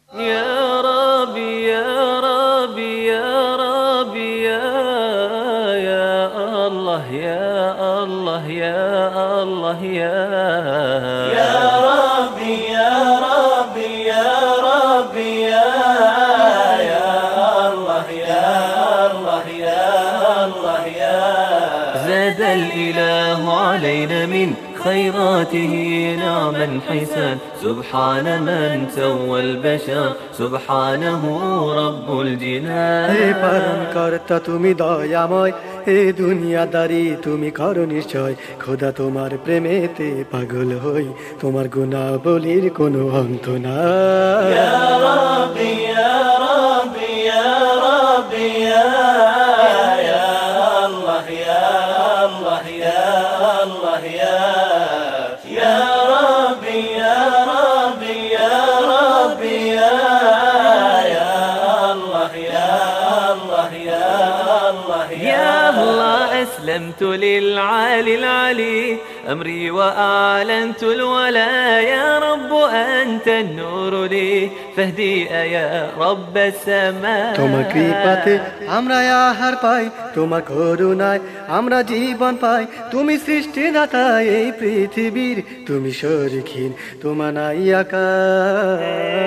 يا ربي يا ربي يا ربي يا الله يا الله يا الله يا ربي يا ربي يا ربي يا الله يا الله يا الله يا. زاد الإله علينا من خيراته نعما حسان، سبحان من سوى البشر سبحانه رب الجنان। হে পালন কর্তা তুমি দয়াময়, হে দুনিয়াদারি তুমি করো নিশ্চয়। খোদা তোমার প্রেমেতে পাগল হই, তোমার গুণাবলীর কোনো অন্ত নাই। يا ربي يا ربي يا ربي يا الله يا الله يا الله يا. يا ربي يا ربي يا ربي يا الله يا الله يا الله يا الله أسلمت للعالي العلي أمري وأعلنت الولا، يا رب أنت النور لي فاهدي يا رب السماء। তোমার কৃপাতে আমরা আহার পাই, তোমার করুণায় আমরা জীবন পাই। তুমি সৃষ্টিদাতা এই পৃথিবীর, তুমি শরীকহীন তোমার নাই আকার।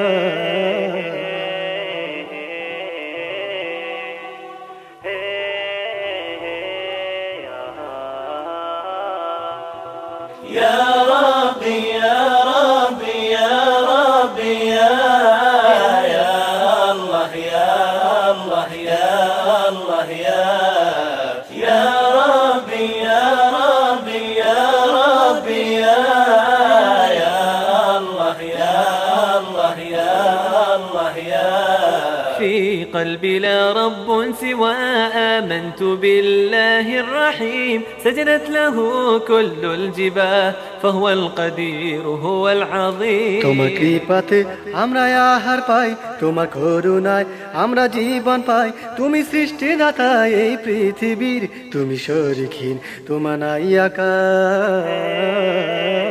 يا ربي يا ربي يا ربي يا الله يا الله يا الله يا. يا ربي يا ربي يا ربي يا الله يا الله يا الله يا. في قلبي لا رب سوى آمنت بالله الرحيم، سجدت له كل الجباه فهو القدير هو العظيم। তোমার কৃপাতে আমরা আহার পাই, তোমার করুণায় আমরা জীবন পাই। তুমি সৃষ্টিদাতা এই পৃথিবীর, তুমি শরীকহীন তোমার নাই আকার।